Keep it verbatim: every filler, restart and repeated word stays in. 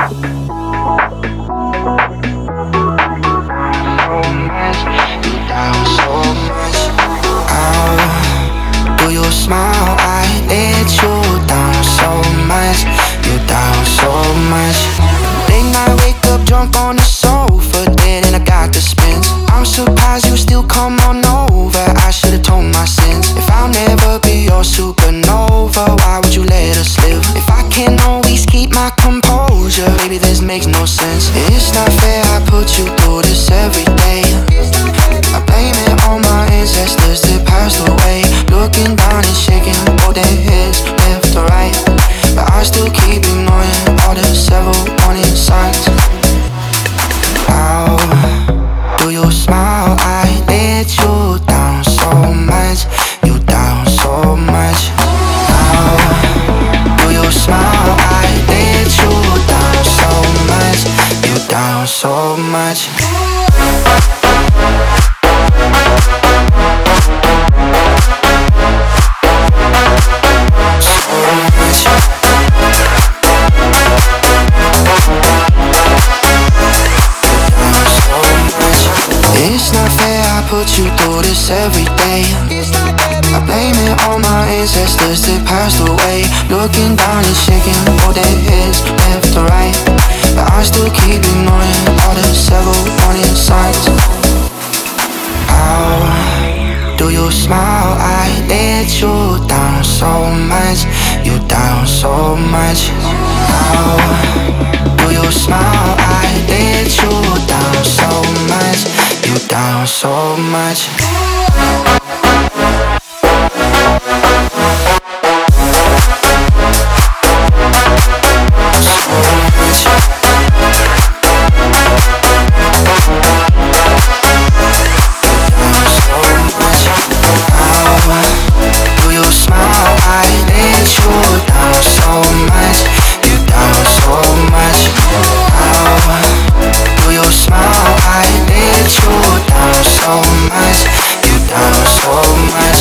Do you smile? I let you down so much. You down so much. Late night, wake up drunk on the sofa, dead and I got the spins. I'm surprised you still come on over. I should've told my sins. If I'll never be your supernova, why would you let us live? If I can always keep my composure, baby, this makes no sense. It's not fair I put you through this every day. I blame it on my ancestors that passed away. Looking down and shaking both their heads left to right, but I still keep ignoring all the several warning signs. How do you smile? I let you down so much. You down so much. How do you smile? I let you down so much. You down so much. It's not fair I put you through this every day. I blame it on my ancestors that passed away. Looking down and shaking both their heads left to right, but I still keep ignoring all the several warning signs. How do you smile? I let you down so much. You down so much. How do you smile? I let you down so much. You down so much. So much, you down so much.